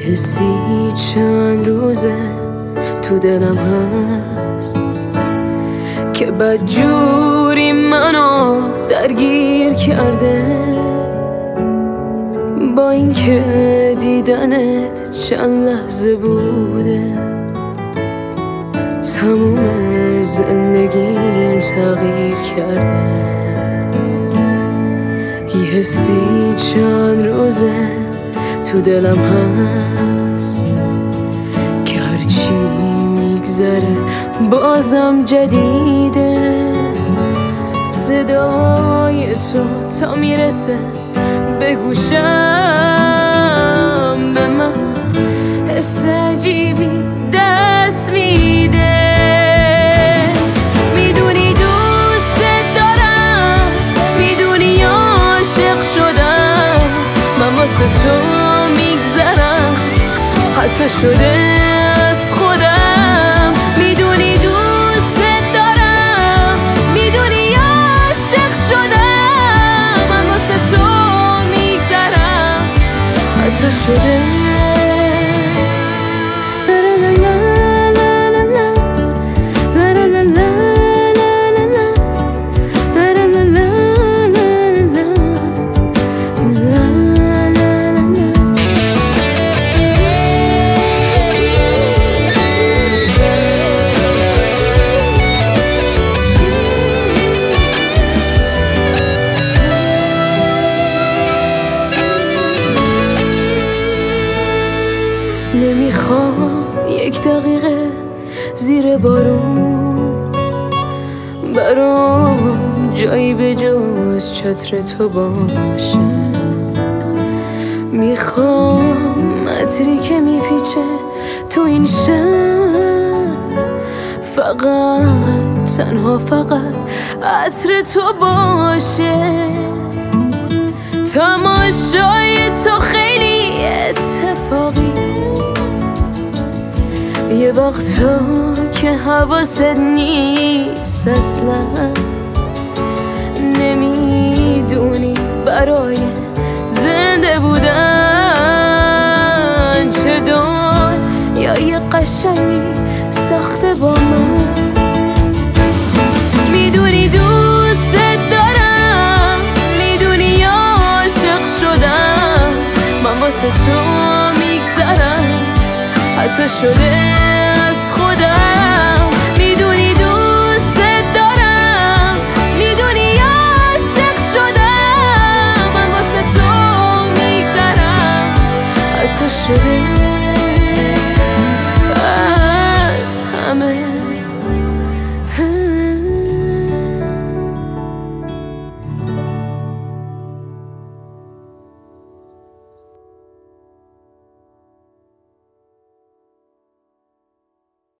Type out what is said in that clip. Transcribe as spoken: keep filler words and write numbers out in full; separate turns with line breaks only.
حسی چند روزه تو دلم هست که بدجوری منو درگیر کرده. با اینکه دیدنت چند لحظه بوده، تموم زندگیم تغییر کرده. یه حسی چند روزه تو دلم هست که هرچی میگذره بازم جدیده. صدای تو تا میرسه به گوشم، به من حس عجیبی دست میده. میدونی دوست دارم، میدونی عاشق شدم، من واسه تو میگذرم حتی شده از خودم. میدونی دوست دارم، میدونی عاشق شدم، من واسه تو میگذرم حتی شده. نمیخوام یک دقیقه زیر بارون برام جایی به جز چتر تو باشه. میخوام عطری که میپیچه تو این شهر، فقط تنها فقط عطر تو باشه. تماشای تو خیلی اتفاقی، یه وقتا که حواست نیست اصلا. نمیدونی برای زنده بودن چه دنیای قشنگی ساخته با من. میدونی دوست دارم، میدونی عاشق شدم، من واسه تو میگذرم حتی شده از خودم. میدونی دوست دارم، میدونی عاشق شدم، من واسه تو میگذرم حتی شده